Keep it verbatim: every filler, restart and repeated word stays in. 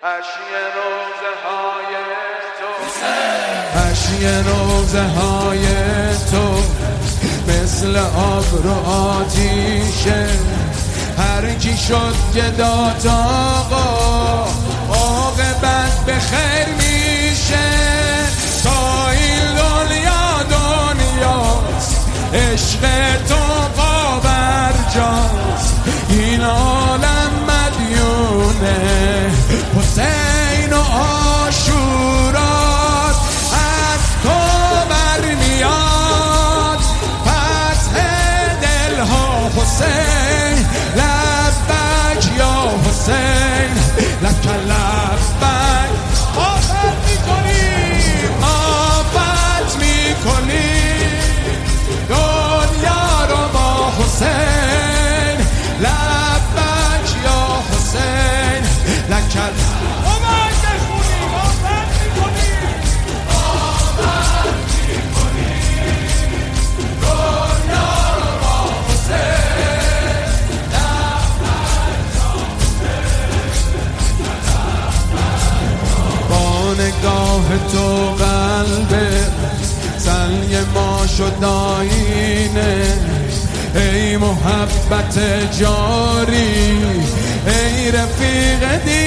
حشی روزه های تو، حشی روزه های تو مثل آب رو آتیشه. هر کی شد گدات آقا عاقبت به خیر میشه. تا این دنیا دنیاست، عشق تو پابرجاست. این عالم مدیونه حسین و عاشورات از تو برمیاد. فتح دلها حسین، لبک یا حسین، لک لبک. آفت میکنی آفت میکنی دنیا رو با حسین. لبک یا حسین، لک لبک. نگاه تو قلب سنگ ما شد آینه. ای محبت جاری، ای رفیق دی